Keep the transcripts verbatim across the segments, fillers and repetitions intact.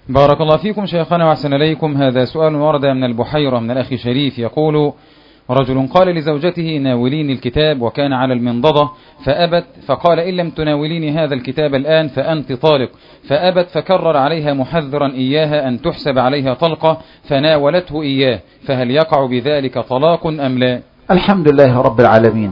بارك الله فيكم شيخنا وأحسن إليكم. هذا سؤال ورد من البحيرة من الأخ شريف يقول: رجل قال لزوجته: ناوليني الكتاب، وكان على المنضدة فأبت، فقال: إن لم تناوليني هذا الكتاب الآن فأنت طالق، فأبت، فكرر عليها محذرا إياها أن تحسب عليها طلقة، فناولته إياه، فهل يقع بذلك طلاق أم لا؟ الحمد لله رب العالمين.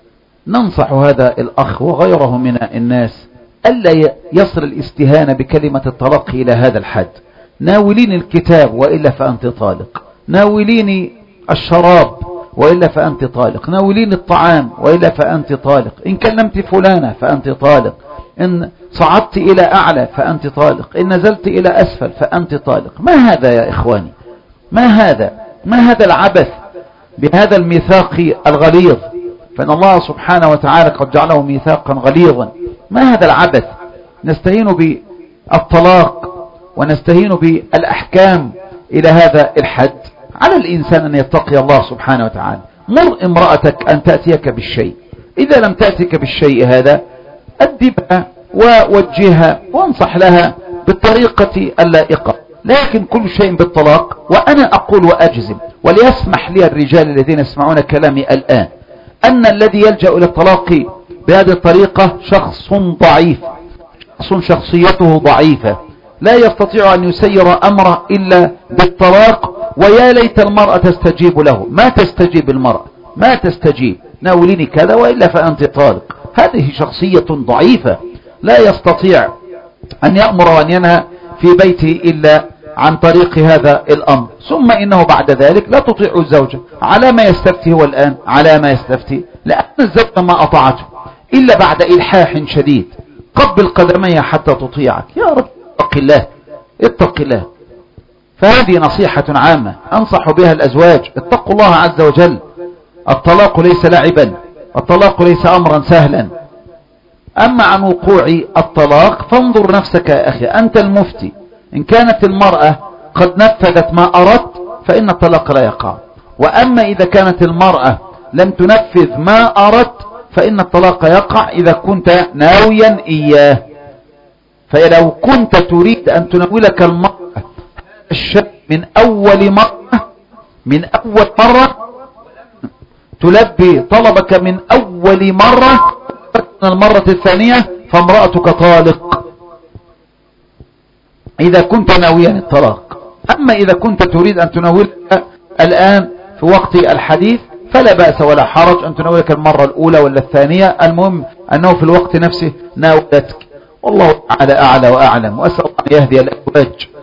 ننصح هذا الأخ وغيره من الناس ألا يصل الاستهانة بكلمة الطلاق إلى هذا الحد. ناوليني الكتاب وإلا فأنت طالق، ناوليني الشراب وإلا فأنت طالق، ناوليني الطعام وإلا فأنت طالق، إن كلمت فلانة فأنت طالق، إن صعدت إلى أعلى فأنت طالق، إن نزلت إلى أسفل فأنت طالق. ما هذا يا إخواني؟ ما هذا؟ ما هذا العبث بهذا الميثاق الغليظ؟ فإن الله سبحانه وتعالى قد جعله ميثاقا غليظا. ما هذا العبث؟ نستهين بالطلاق ونستهين بالأحكام إلى هذا الحد. على الإنسان أن يتقي الله سبحانه وتعالى. مر امرأتك أن تأتيك بالشيء، إذا لم تأتيك بالشيء هذا أدبها ووجهها وانصح لها بالطريقة اللائقة، لكن كل شيء بالطلاق. وأنا أقول وأجزم، وليسمح لي الرجال الذين يسمعون كلامي الآن، أن الذي يلجأ إلى الطلاق بهذه الطريقة شخص ضعيف، شخص شخصيته ضعيفة، لا يستطيع أن يسير أمره إلا بالطلاق. ويا ليت المرأة تستجيب له. ما تستجيب المرأة، ما تستجيب، ناوليني كذا وإلا فأنت طالق. هذه شخصية ضعيفة لا يستطيع أن يأمر وأن ينهى في بيته إلا عن طريق هذا الأمر. ثم إنه بعد ذلك لا تطيع الزوجة. على ما يستفتي هو الآن، على ما يستفتي، لأن الزوجة ما أطاعته إلا بعد إلحاح شديد. قبل قدمي حتى تطيعك. يا رب اتق الله، اتق الله. فهذه نصيحة عامة أنصح بها الأزواج: اتقوا الله عز وجل. الطلاق ليس لعبا، الطلاق ليس أمرا سهلا. أما عن وقوع الطلاق فانظر نفسك يا أخي، أنت المفتي. إن كانت المرأة قد نفذت ما أردت فإن الطلاق لا يقع، وأما إذا كانت المرأة لم تنفذ ما أردت فإن الطلاق يقع إذا كنت ناويا إياه. فلو كنت تريد أن تناولك المرأة الشيء من أول مرة، من أول مرة تلبي طلبك من أول مرة، المرة الثانية فامرأتك طالق إذا كنت ناويا الطلاق. أما إذا كنت تريد أن تناولك الآن في وقت الحديث فلا بأس ولا حرج أن تناولك المرة الأولى ولا الثانية، المهم أنه في الوقت نفسه ناولتك. والله تعالى أعلى وأعلم، وأسأل الله أن يهدي الأزواج